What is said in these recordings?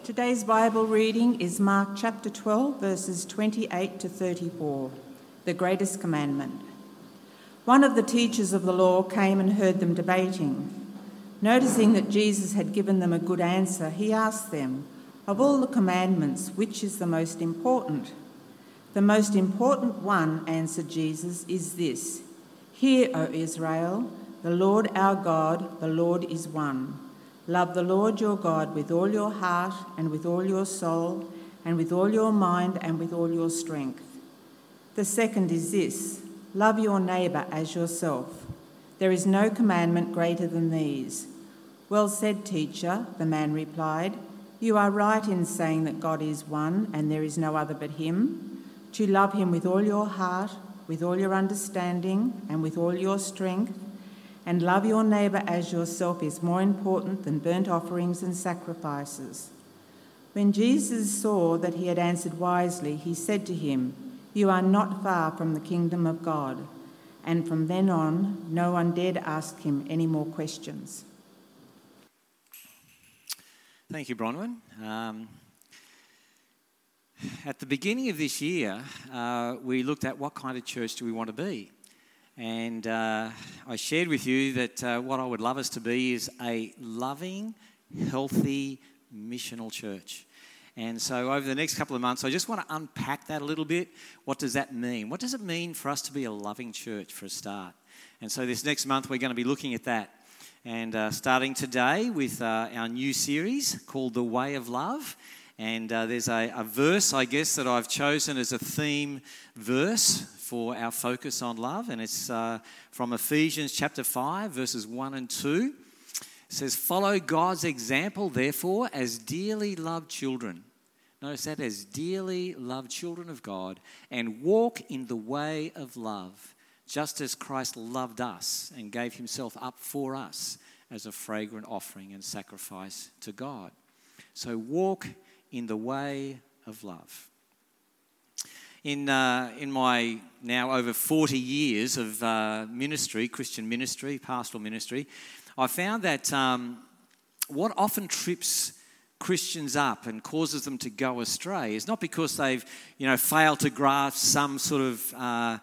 Today's Bible reading is Mark chapter 12, verses 28 to 34, the greatest commandment. One of the teachers of the law came and heard them debating. Noticing that Jesus had given them a good answer, he asked them, "Of all the commandments, which is the most important?" "The most important one," answered Jesus, "is this: Hear, O Israel, the Lord our God, the Lord is one. Love the Lord your God with all your heart and with all your soul and with all your mind and with all your strength. The second is this: love your neighbour as yourself. There is no commandment greater than these." "Well said, teacher," the man replied. "You are right in saying that God is one and there is no other but him. To love him with all your heart, with all your understanding and with all your strength, and love your neighbour as yourself is more important than burnt offerings and sacrifices." When Jesus saw that he had answered wisely, he said to him, "You are not far from the kingdom of God." And from then on, no one dared ask him any more questions. Thank you, Bronwyn. At the beginning of this year, we looked at what kind of church do we want to be. And I shared with you that what I would love us to be is a loving, healthy, missional church. And so over the next couple of months, I just want to unpack that a little bit. What does that mean? What does it mean for us to be a loving church for a start? And so this next month, we're going to be looking at that. And starting today with our new series called The Way of Love. And there's a verse, I guess, that I've chosen as a theme verse for our focus on love. And it's from Ephesians chapter 5, verses 1 and 2. It says, "Follow God's example, therefore, as dearly loved children." Notice that, as dearly loved children of God, "and walk in the way of love, just as Christ loved us and gave himself up for us as a fragrant offering and sacrifice to God." So walk in the way of love. In my now over 40 years of ministry, Christian ministry, pastoral ministry, I found that what often trips Christians up and causes them to go astray is not because they've, failed to grasp some sort of,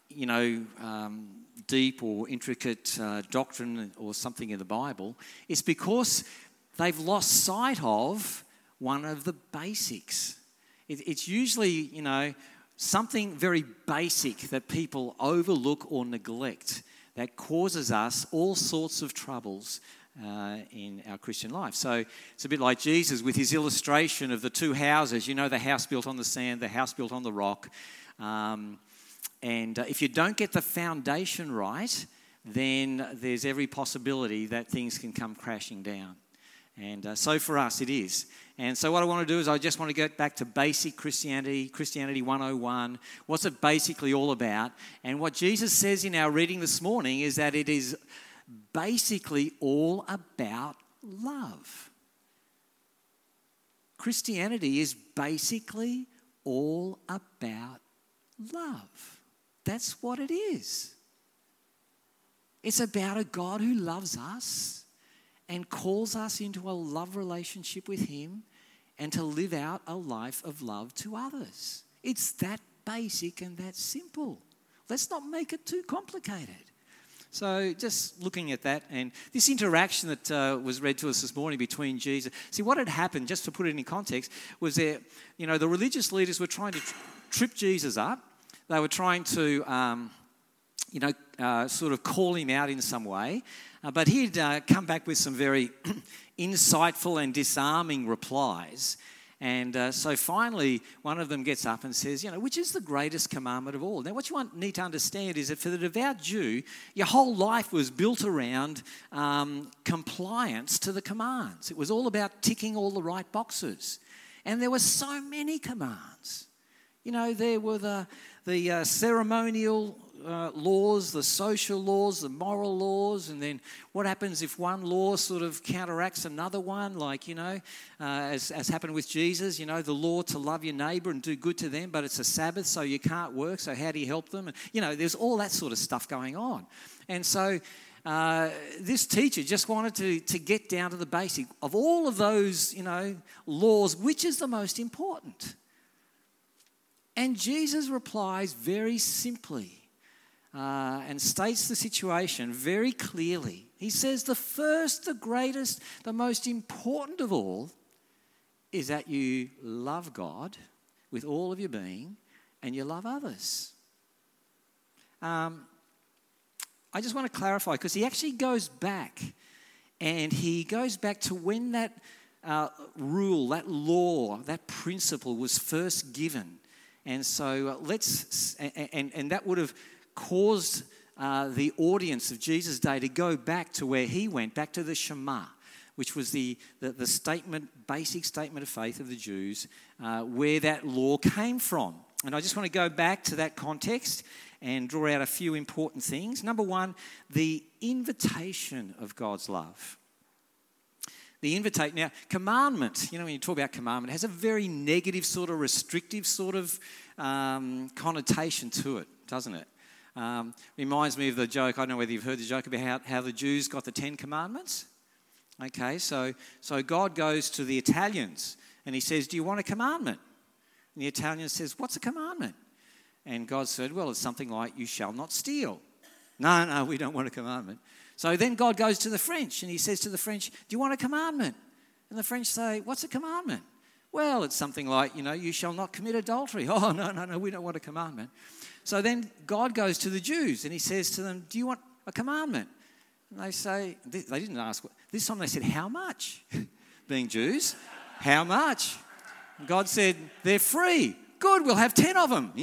deep or intricate doctrine or something in the Bible. It's because they've lost sight of one of the basics. It's usually, something very basic that people overlook or neglect that causes us all sorts of troubles in our Christian life. So it's a bit like Jesus with his illustration of the two houses. The house built on the sand, the house built on the rock. And if you don't get the foundation right, then there's every possibility that things can come crashing down. And so for us, it is. And so what I want to do is I just want to get back to basic Christianity, Christianity 101. What's it basically all about? And what Jesus says in our reading this morning is that it is basically all about love. Christianity is basically all about love. That's what it is. It's about a God who loves us and calls us into a love relationship with him and to live out a life of love to others. It's that basic and that simple. Let's not make it too complicated. So just looking at that and this interaction that was read to us this morning between Jesus. See, what had happened, just to put it in context, was that, the religious leaders were trying to trip Jesus up. They were trying to, sort of call him out in some way. But he'd come back with some very insightful and disarming replies. And so finally, one of them gets up and says, which is the greatest commandment of all? Now, what you need to understand is that for the devout Jew, your whole life was built around compliance to the commands. It was all about ticking all the right boxes. And there were so many commands. There were the ceremonial laws, the social laws, the moral laws, and then what happens if one law sort of counteracts another one, like, as happened with Jesus, the law to love your neighbour and do good to them, but it's a Sabbath, so you can't work, so how do you help them? And, there's all that sort of stuff going on. And so this teacher just wanted to get down to the basic of all of those, laws, which is the most important? And Jesus replies very simply and states the situation very clearly. He says the first, the greatest, the most important of all is that you love God with all of your being and you love others. I just want to clarify, because he actually goes back to when that rule, that law, that principle was first given. And so and that would have caused the audience of Jesus' day to go back to where he went, back to the Shema, which was the statement, basic statement of faith of the Jews, where that law came from. And I just want to go back to that context and draw out a few important things. Number one, the invitation of God's love. Now, commandment, when you talk about commandment, it has a very negative sort of restrictive sort of connotation to it, doesn't it? Reminds me of the joke, I don't know whether you've heard the joke about how the Jews got the 10 Commandments. Okay, so God goes to the Italians and he says, do you want a commandment? And the Italian says, what's a commandment? And God said, well, it's something like, you shall not steal. No, we don't want a commandment. So then God goes to the French and he says to the French, do you want a commandment? And the French say, what's a commandment? Well, it's something like, you shall not commit adultery. Oh, no, we don't want a commandment. So then God goes to the Jews and he says to them, do you want a commandment? And they say, they didn't ask, this time they said, how much? Being Jews, how much? And God said, they're free. Good, we'll have 10 of them,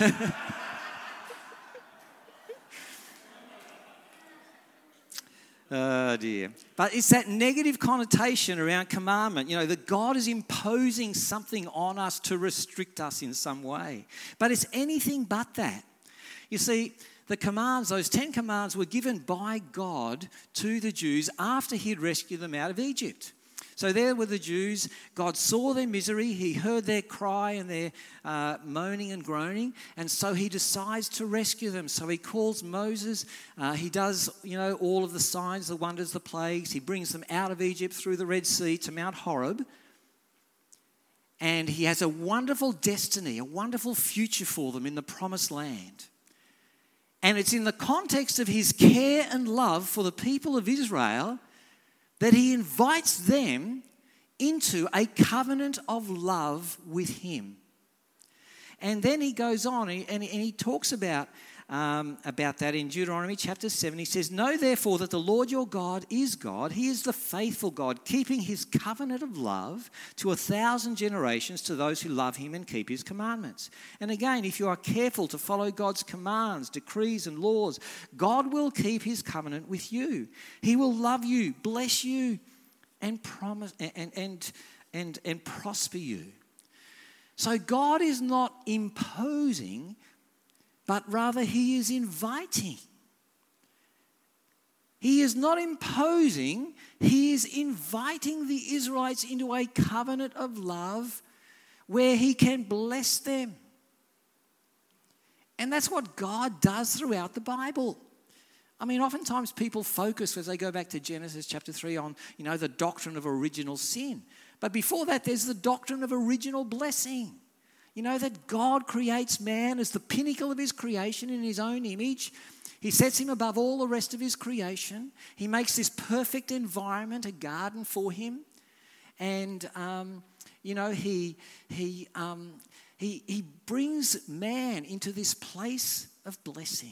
Oh dear. But it's that negative connotation around commandment, that God is imposing something on us to restrict us in some way. But it's anything but that. You see, the commands, those 10 commands, were given by God to the Jews after he'd rescued them out of Egypt. So there were the Jews. God saw their misery. He heard their cry and their moaning and groaning. And so he decides to rescue them. So he calls Moses. He does, all of the signs, the wonders, the plagues. He brings them out of Egypt through the Red Sea to Mount Horeb. And he has a wonderful destiny, a wonderful future for them in the promised land. And it's in the context of his care and love for the people of Israel that he invites them into a covenant of love with him. And then he goes on and he talks about that in Deuteronomy chapter 7. He says, know therefore that the Lord your God is God. He is the faithful God, keeping his covenant of love to 1,000 generations to those who love him and keep his commandments. And again, if you are careful to follow God's commands, decrees and laws, God will keep his covenant with you. He will love you, bless you, and promise and prosper you. So God is not imposing, but rather he is inviting. He is not imposing, he is inviting the Israelites into a covenant of love where he can bless them. And that's what God does throughout the Bible. I mean, oftentimes people focus as they go back to Genesis chapter 3 on, the doctrine of original sin. But before that, there's the doctrine of original blessing. That God creates man as the pinnacle of his creation in his own image. He sets him above all the rest of his creation. He makes this perfect environment, a garden for him. And, he brings man into this place of blessing.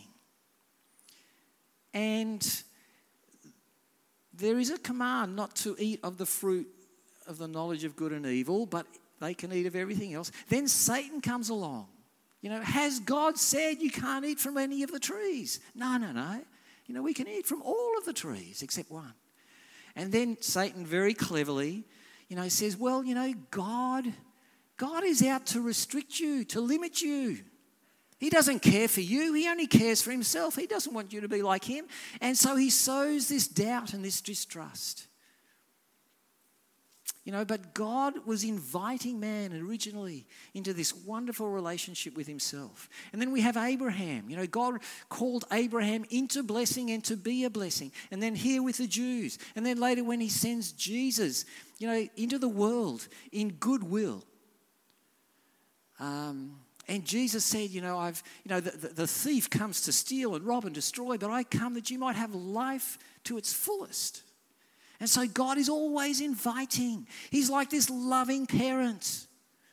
And there is a command not to eat of the fruit of the knowledge of good and evil, but they can eat of everything else. Then Satan comes along. Has God said you can't eat from any of the trees? No. We can eat from all of the trees except one. And then Satan very cleverly, says, well, God is out to restrict you, to limit you. He doesn't care for you. He only cares for himself. He doesn't want you to be like him. And so he sows this doubt and this distrust. But God was inviting man originally into this wonderful relationship with himself. And then we have Abraham. God called Abraham into blessing and to be a blessing. And then here with the Jews. And then later when he sends Jesus, into the world in goodwill. And Jesus said, the thief comes to steal and rob and destroy, but I come that you might have life to its fullest. And so God is always inviting. He's like this loving parent,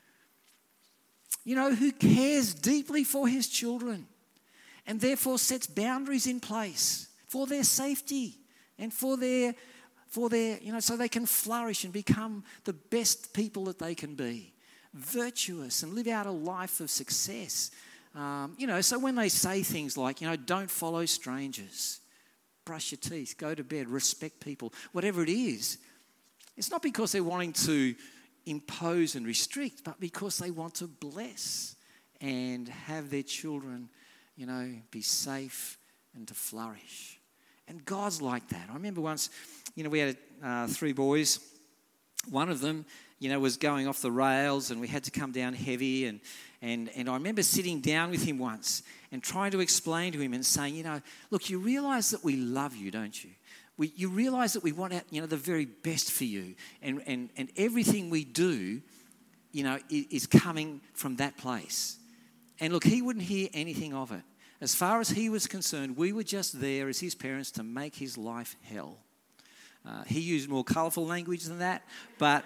who cares deeply for his children and therefore sets boundaries in place for their safety and for their so they can flourish and become the best people that they can be, virtuous and live out a life of success. So when they say things like, don't follow strangers, brush your teeth, go to bed, respect people, whatever it is, it's not because they're wanting to impose and restrict, but because they want to bless and have their children, be safe and to flourish. And God's like that. I remember once, we had 3 boys. One of them, was going off the rails and we had to come down heavy. And I remember sitting down with him once and trying to explain to him and saying, look, you realise that we love you, don't you? You realise that we want the very best for you. And everything we do, is coming from that place. And look, he wouldn't hear anything of it. As far as he was concerned, we were just there as his parents to make his life hell. He used more colourful language than that, but,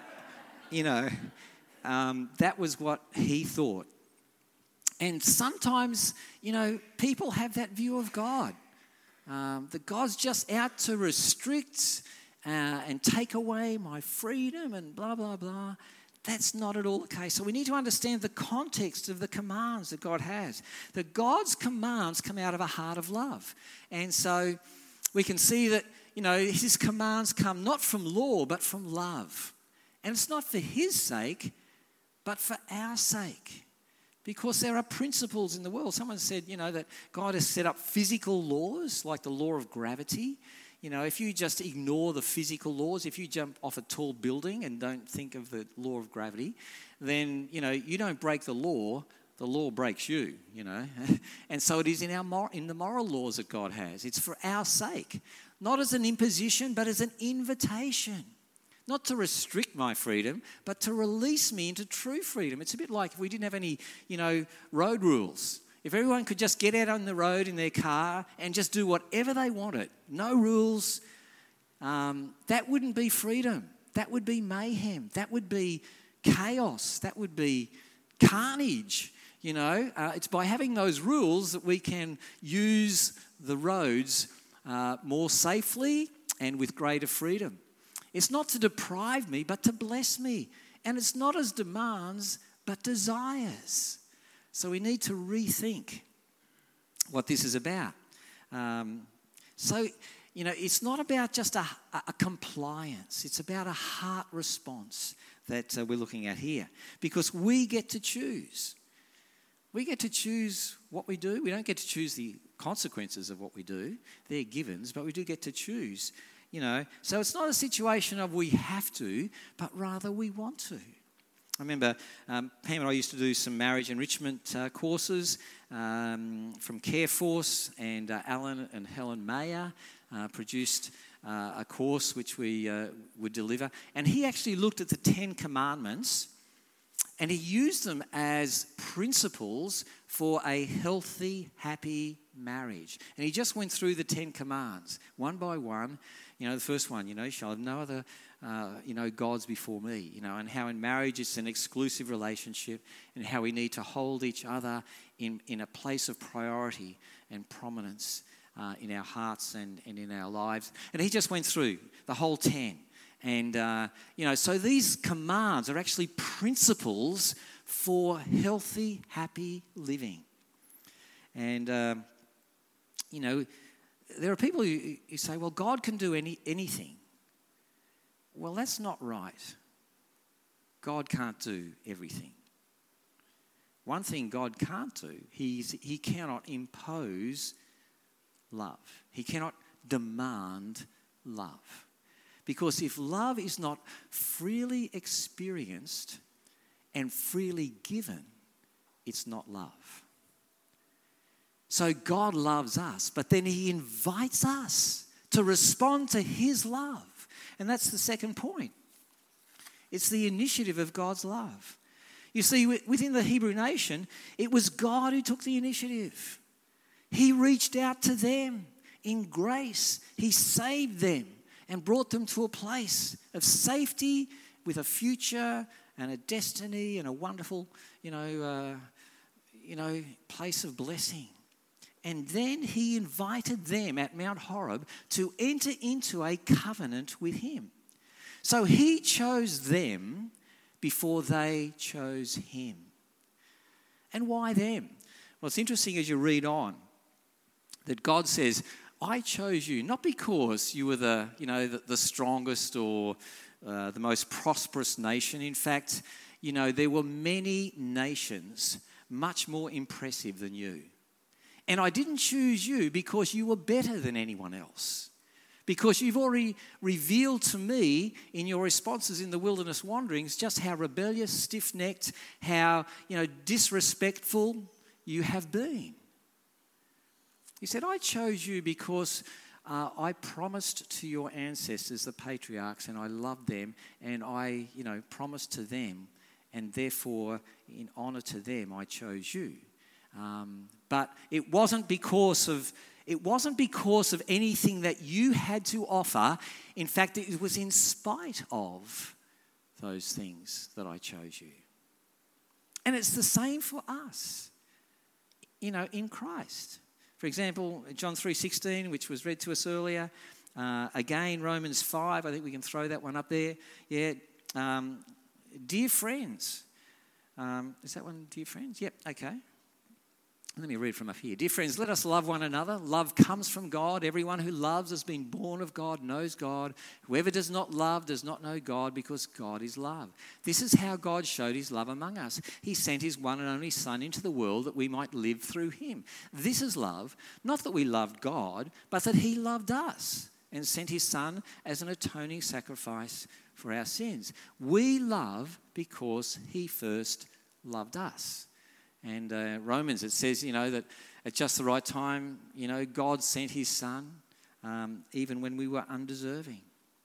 that was what he thought. And sometimes, people have that view of God, that God's just out to restrict and take away my freedom and blah, blah, blah. That's not at all the case. So we need to understand the context of the commands that God has. That God's commands come out of a heart of love. And so we can see that, his commands come not from law, but from love. And it's not for his sake, but for our sake. Because there are principles in the world. Someone said, that God has set up physical laws, like the law of gravity. If you just ignore the physical laws, if you jump off a tall building and don't think of the law of gravity, then, you don't break the law breaks you, And so it is in the moral laws that God has. It's for our sake, not as an imposition, but as an invitation. Not to restrict my freedom, but to release me into true freedom. It's a bit like if we didn't have any, road rules. If everyone could just get out on the road in their car and just do whatever they wanted, no rules, that wouldn't be freedom. That would be mayhem. That would be chaos. That would be carnage. It's by having those rules that we can use the roads more safely and with greater freedom. It's not to deprive me, but to bless me. And it's not as demands, but desires. So we need to rethink what this is about. It's not about just a compliance. It's about a heart response that we're looking at here. Because we get to choose. We get to choose what we do. We don't get to choose the consequences of what we do. They're givens, but we do get to choose. So it's not a situation of we have to, but rather we want to. I remember Pam and I used to do some marriage enrichment courses from Careforce, and Alan and Helen Mayer produced a course which we would deliver. And he actually looked at the 10 Commandments and he used them as principles for a healthy, happy marriage. And he just went through the 10 commands one by one. The first one, you shall have no other, gods before me, and how in marriage it's an exclusive relationship and how we need to hold each other in a place of priority and prominence in our hearts and in our lives. And he just went through the whole 10. And, so these commands are actually principles for healthy, happy living. And, there are people who say, well, God can do anything. Well, that's not right. God can't do everything. One thing God can't do, he cannot impose love. He cannot demand love. Because if love is not freely experienced and freely given, it's not love. So God loves us, but then he invites us to respond to his love. And that's the second point. It's the initiative of God's love. You see, within the Hebrew nation, it was God who took the initiative. He reached out to them in grace. He saved them and brought them to a place of safety with a future and a destiny and a wonderful, place of blessing. And then he invited them at Mount Horeb to enter into a covenant with him. So he chose them before they chose him. And why them? Well, it's interesting as you read on that God says, I chose you, not because you were the strongest or the most prosperous nation. In fact, there were many nations much more impressive than you. And I didn't choose you because you were better than anyone else. Because you've already revealed to me in your responses in the wilderness wanderings just how rebellious, stiff-necked, how disrespectful you have been. He said, I chose you because I promised to your ancestors, the patriarchs, and I loved them, and I, promised to them, and therefore, in honour to them, I chose you. But it wasn't because of anything that you had to offer. In fact, it was in spite of those things that I chose you. And it's the same for us, in Christ. For example, John 3:16, which was read to us earlier. Again, Romans 5, I think we can throw that one up there. Yeah. Dear friends. Is that one, dear friends? Yep, okay. Let me read from up here. Dear friends, let us love one another. Love comes from God. Everyone who loves has been born of God, knows God. Whoever does not love does not know God, because God is love. This is how God showed his love among us. He sent his one and only Son into the world that we might live through him. This is love, not that we loved God, but that he loved us and sent his Son as an atoning sacrifice for our sins. We love because he first loved us. And Romans, it says, that at just the right time, God sent his Son, even when we were undeserving.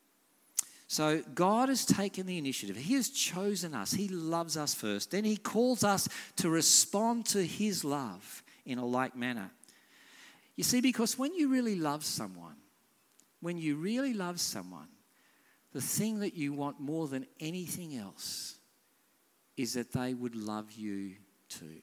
So God has taken the initiative. He has chosen us. He loves us first. Then he calls us to respond to his love in a like manner. You see, because when you really love someone, the thing that you want more than anything else is that they would love you too.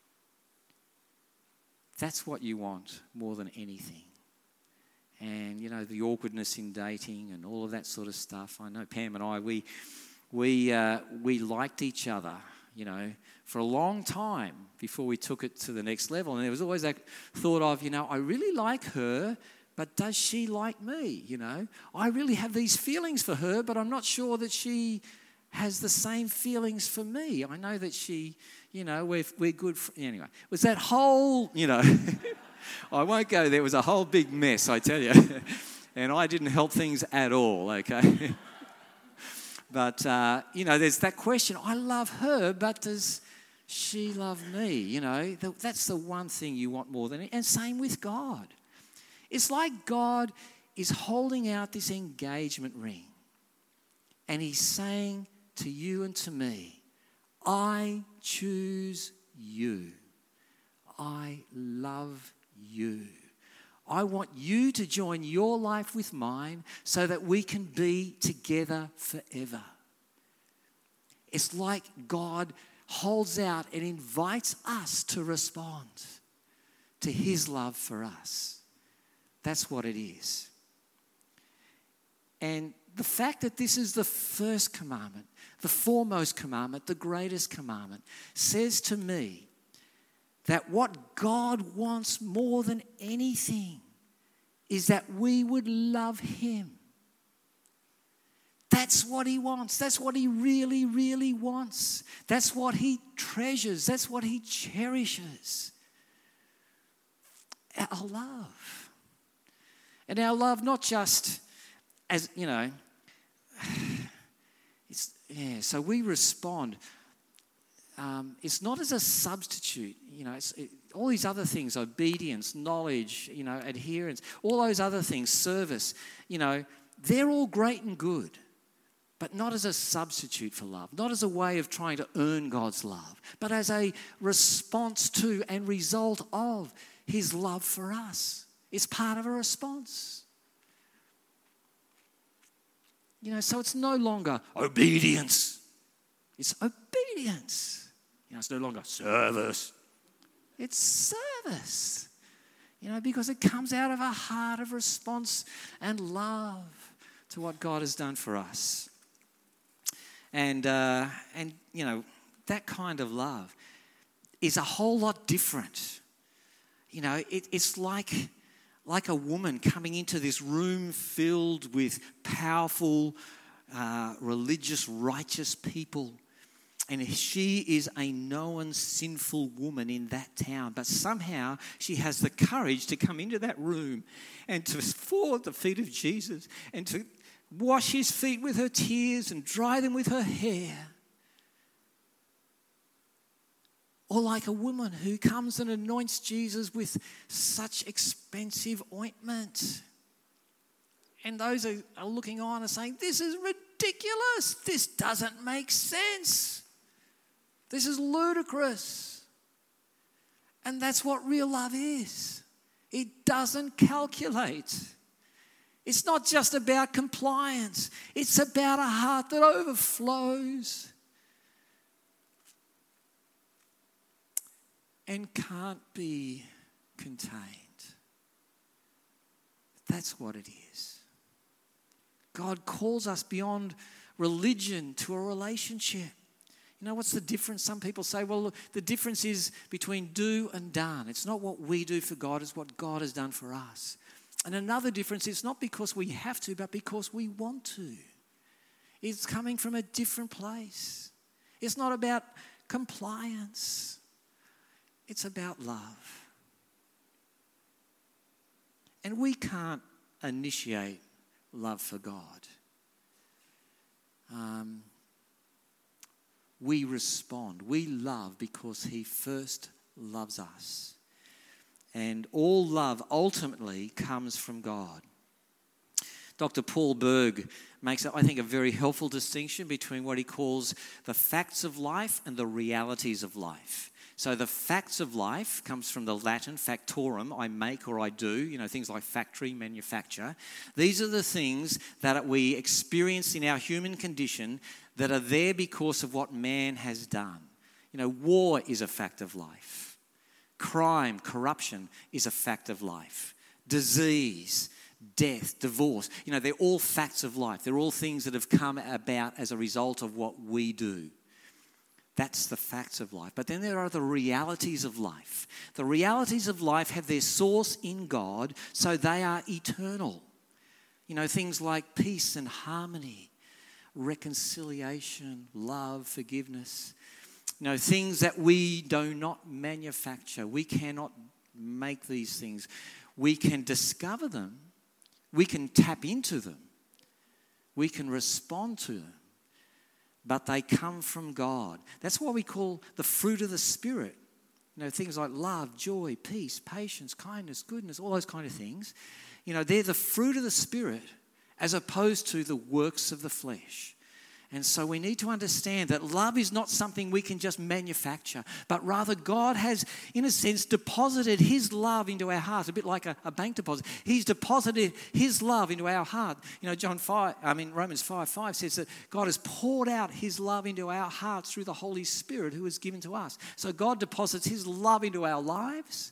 That's what you want more than anything. And, the awkwardness in dating and all of that sort of stuff. I know Pam and I, we liked each other, for a long time before we took it to the next level. And there was always that thought of, I really like her, but does she like me? I really have these feelings for her, but I'm not sure that she has the same feelings for me. I know that she, we're good. Anyway, it was that whole, I won't go there. It was a whole big mess, I tell you. And I didn't help things at all, okay? But, there's that question. I love her, but does she love me? That's the one thing you want more than it. And same with God. It's like God is holding out this engagement ring. And he's saying to you and to me, I choose you. I love you. I want you to join your life with mine so that we can be together forever. It's like God holds out and invites us to respond to his love for us. That's what it is. And the fact that this is the first commandment, the foremost commandment, the greatest commandment, says to me that what God wants more than anything is that we would love him. That's what he wants. That's what he really, really wants. That's what he treasures. That's what he cherishes. Our love. And our love not just as, So we respond. It's not as a substitute, all these other things, obedience, knowledge, adherence, all those other things, service, they're all great and good, but not as a substitute for love, not as a way of trying to earn God's love, but as a response to and result of his love for us. It's part of a response. So it's no longer obedience. It's obedience. It's no longer service. It's service. Because it comes out of a heart of response and love to what God has done for us. And that kind of love is a whole lot different. It's like a woman coming into this room filled with powerful, religious, righteous people. And she is a known sinful woman in that town. But somehow she has the courage to come into that room and to fall at the feet of Jesus and to wash his feet with her tears and dry them with her hair. Or like a woman who comes and anoints Jesus with such expensive ointment. And those are looking on and saying, this is ridiculous. This doesn't make sense. This is ludicrous. And that's what real love is. It doesn't calculate. It's not just about compliance. It's about a heart that overflows and can't be contained. That's what it is. God calls us beyond religion to a relationship. What's the difference? Some people say, well, the difference is between do and done. It's not what we do for God, it's what God has done for us. And another difference is not because we have to, but because we want to. It's coming from a different place. It's not about compliance. It's about love. And we can't initiate love for God. We respond. We love because he first loves us. And all love ultimately comes from God. Dr. Paul Berg makes, I think, a very helpful distinction between what he calls the facts of life and the realities of life. So the facts of life comes from the Latin factorum, I make or I do, things like factory, manufacture. These are the things that we experience in our human condition that are there because of what man has done. War is a fact of life. Crime, corruption is a fact of life. Disease, death, divorce, they're all facts of life. They're all things that have come about as a result of what we do. That's the facts of life. But then there are the realities of life. The realities of life have their source in God, so they are eternal. Things like peace and harmony, reconciliation, love, forgiveness. Things that we do not manufacture. We cannot make these things. We can discover them. We can tap into them. We can respond to them. But they come from God. That's what we call the fruit of the Spirit. Things like love, joy, peace, patience, kindness, goodness, all those kind of things. They're the fruit of the Spirit as opposed to the works of the flesh. And so we need to understand that love is not something we can just manufacture, but rather God has, in a sense, deposited his love into our hearts, a bit like a bank deposit. He's deposited his love into our heart. Romans 5:5 says that God has poured out his love into our hearts through the Holy Spirit who is given to us. So God deposits his love into our lives.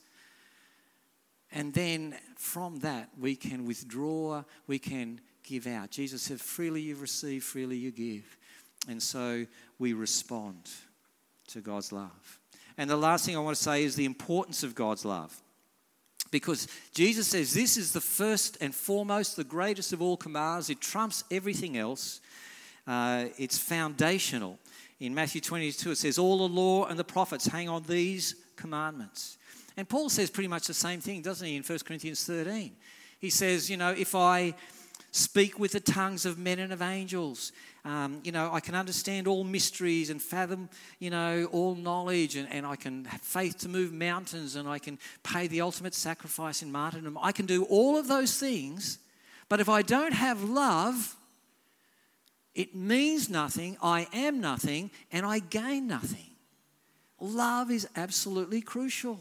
And then from that, we can withdraw, we can give out. Jesus said, freely you receive, freely you give. And so we respond to God's love. And the last thing I want to say is the importance of God's love. Because Jesus says this is the first and foremost, the greatest of all commands. It trumps everything else. It's foundational. In Matthew 22, it says, all the law and the prophets hang on these commandments. And Paul says pretty much the same thing, doesn't he, in 1 Corinthians 13. He says, if I speak with the tongues of men and of angels. I can understand all mysteries and fathom, all knowledge, and I can have faith to move mountains, and I can pay the ultimate sacrifice in martyrdom. I can do all of those things, but if I don't have love, it means nothing, I am nothing, and I gain nothing. Love is absolutely crucial.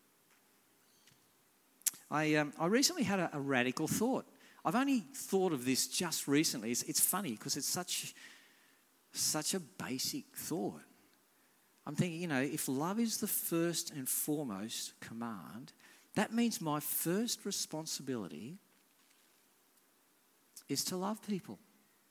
I recently had a radical thought. I've only thought of this just recently. It's funny because it's such a basic thought. I'm thinking, if love is the first and foremost command, that means my first responsibility is to love people.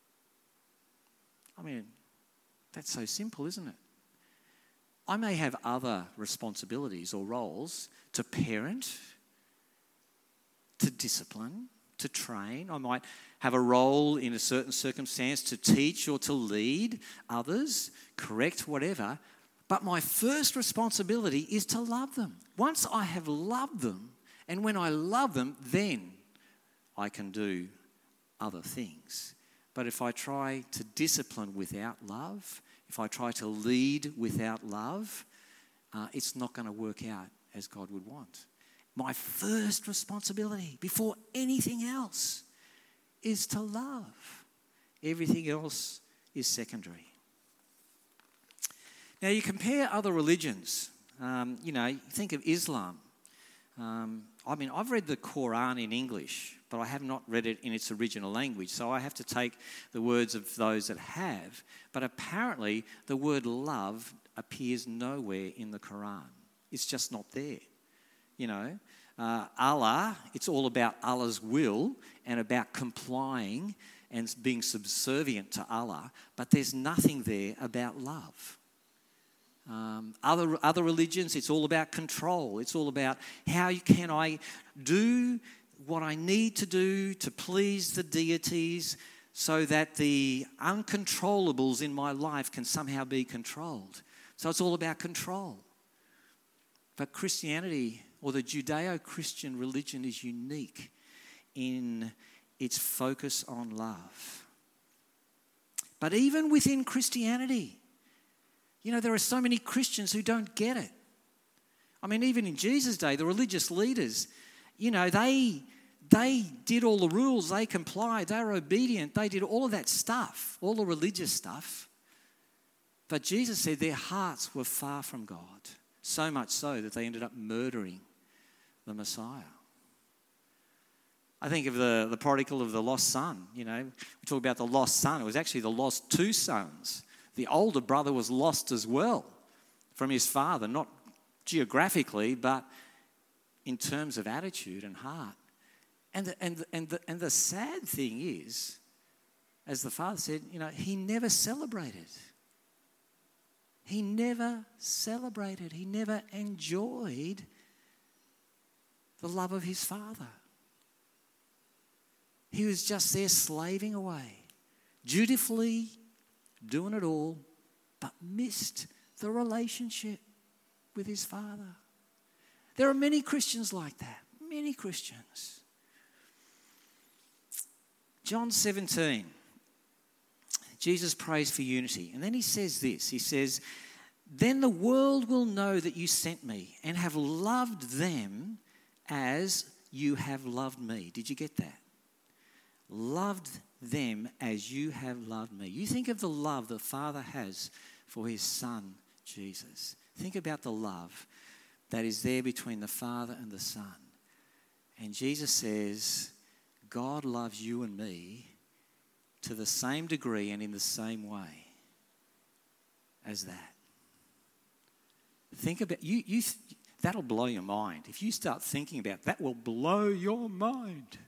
I mean, that's so simple, isn't it? I may have other responsibilities or roles to parent, to discipline, to train. I might have a role in a certain circumstance to teach or to lead others, correct, whatever. But my first responsibility is to love them. Once I have loved them, and when I love them, then I can do other things. But if I try to discipline without love, if I try to lead without love, it's not going to work out as God would want. My first responsibility before anything else is to love. Everything else is secondary. Now you compare other religions. Think of Islam. I've read the Quran in English, but I have not read it in its original language, so I have to take the words of those that have. But apparently the word love appears nowhere in the Quran. It's just not there. Allah, it's all about Allah's will and about complying and being subservient to Allah, but there's nothing there about love. Other religions, it's all about control. It's all about how can I do what I need to do to please the deities so that the uncontrollables in my life can somehow be controlled. So it's all about control. But Christianity, or the Judeo-Christian religion, is unique in its focus on love. But even within Christianity, there are so many Christians who don't get it. I mean, even in Jesus' day, the religious leaders, they did all the rules, they complied, they were obedient, they did all of that stuff, all the religious stuff. But Jesus said their hearts were far from God, so much so that they ended up murdering the Messiah. I think of the prodigal of the lost son. We talk about the lost son. It was actually the lost two sons. The older brother was lost as well from his father, not geographically, but in terms of attitude and heart. And the sad thing is, as the father said, he never celebrated. He never celebrated. He never enjoyed the love of his father. He was just there slaving away, dutifully doing it all, but missed the relationship with his father. There are many Christians like that, many Christians. John 17, Jesus prays for unity. And then he says this, he says, "Then the world will know that you sent me and have loved them as you have loved me." Did you get that? Loved them as you have loved me. You think of the love the Father has for his Son, Jesus. Think about the love that is there between the Father and the Son. And Jesus says, God loves you and me to the same degree and in the same way as that. Think about you. That'll blow your mind. If you start thinking about that, will blow your mind.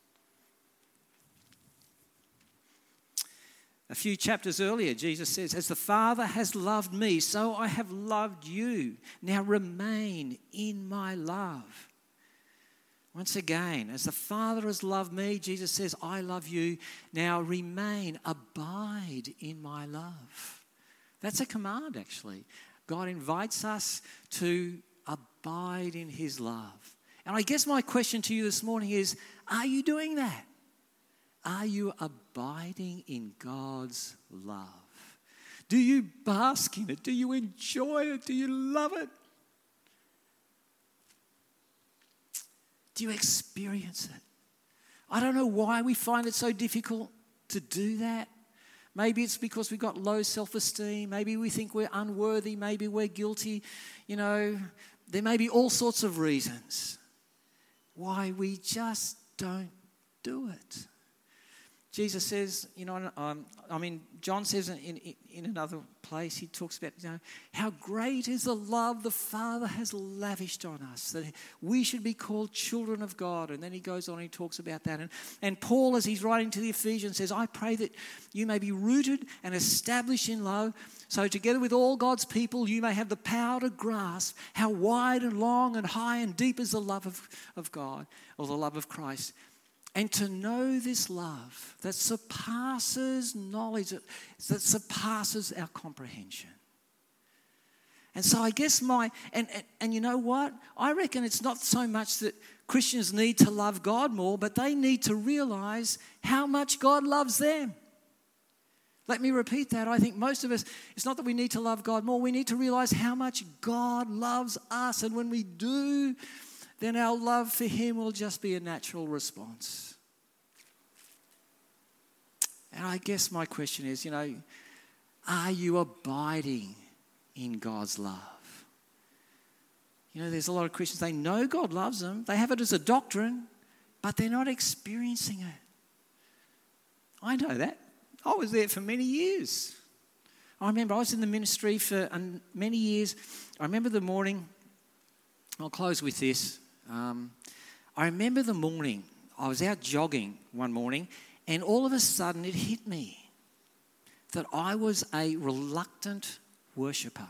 A few chapters earlier, Jesus says, "As the Father has loved me, so I have loved you. Now remain in my love." Once again, as the Father has loved me, Jesus says, I love you. Now remain, abide in my love. That's a command, actually. God invites us to abide in his love. And I guess my question to you this morning is, are you doing that? Are you abiding in God's love? Do you bask in it? Do you enjoy it? Do you love it? Do you experience it? I don't know why we find it so difficult to do that. Maybe it's because we've got low self-esteem. Maybe we think we're unworthy. Maybe we're guilty. There may be all sorts of reasons why we just don't do it. Jesus says, John says in another place, he talks about, how great is the love the Father has lavished on us, that we should be called children of God. And then he goes on and he talks about that. And Paul, as he's writing to the Ephesians, says, I pray that you may be rooted and established in love, so together with all God's people, you may have the power to grasp how wide and long and high and deep is the love of God, or the love of Christ. And to know this love that surpasses knowledge, that surpasses our comprehension. And so I guess and you know what? I reckon it's not so much that Christians need to love God more, but they need to realize how much God loves them. Let me repeat that. I think most of us, it's not that we need to love God more, we need to realize how much God loves us. And when we do, then our love for him will just be a natural response. And I guess my question is, are you abiding in God's love? There's a lot of Christians, they know God loves them, they have it as a doctrine, but they're not experiencing it. I know that. I was there for many years. I remember I was in the ministry for many years. I remember the morning, I'll close with this. I remember the morning, I was out jogging one morning, and all of a sudden it hit me that I was a reluctant worshipper.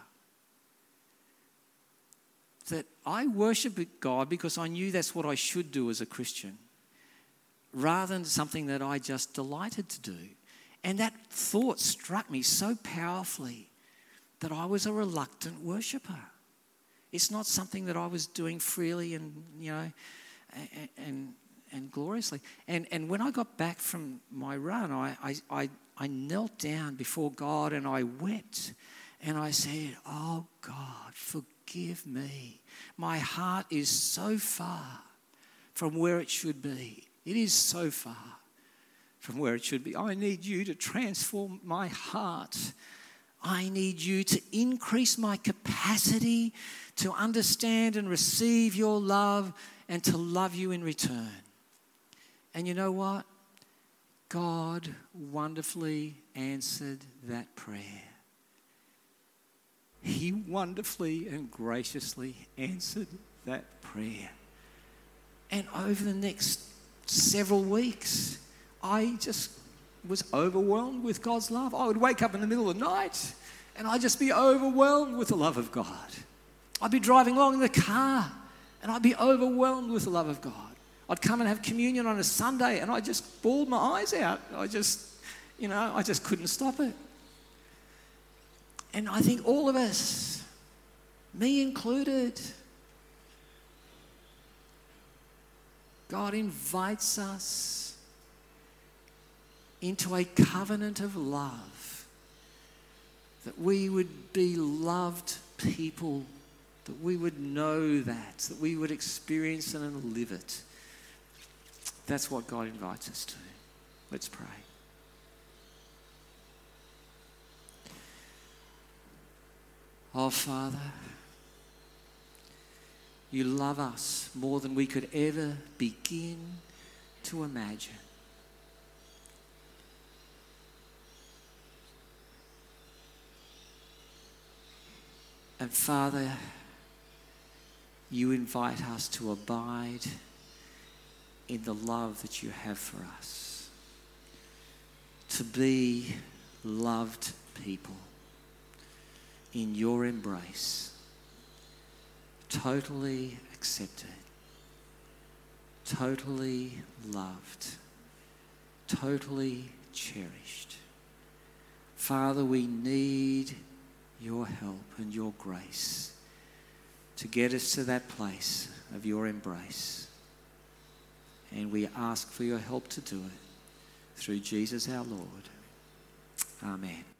That I worship God because I knew that's what I should do as a Christian, rather than something that I just delighted to do. And that thought struck me so powerfully that I was a reluctant worshipper. It's not something that I was doing freely and gloriously. And when I got back from my run, I knelt down before God and I wept. And I said, oh God, forgive me. My heart is so far from where it should be. It is so far from where it should be. I need you to transform my heart. I need you to increase my capacity to understand and receive your love and to love you in return. And you know what? God wonderfully answered that prayer. He wonderfully and graciously answered that prayer. And over the next several weeks, I just was overwhelmed with God's love. I would wake up in the middle of the night and I'd just be overwhelmed with the love of God. I'd be driving along in the car and I'd be overwhelmed with the love of God. I'd come and have communion on a Sunday and I just bawled my eyes out. I just couldn't stop it. And I think all of us, me included, God invites us into a covenant of love, that we would be loved people, that we would know that we would experience it and live it. That's what God invites us to. Let's pray. Oh, Father, you love us more than we could ever begin to imagine. And Father, you invite us to abide in the love that you have for us, to be loved people in your embrace, totally accepted, totally loved, totally cherished. Father, we need your help and your grace to get us to that place of your embrace. And we ask for your help to do it through Jesus our Lord. Amen.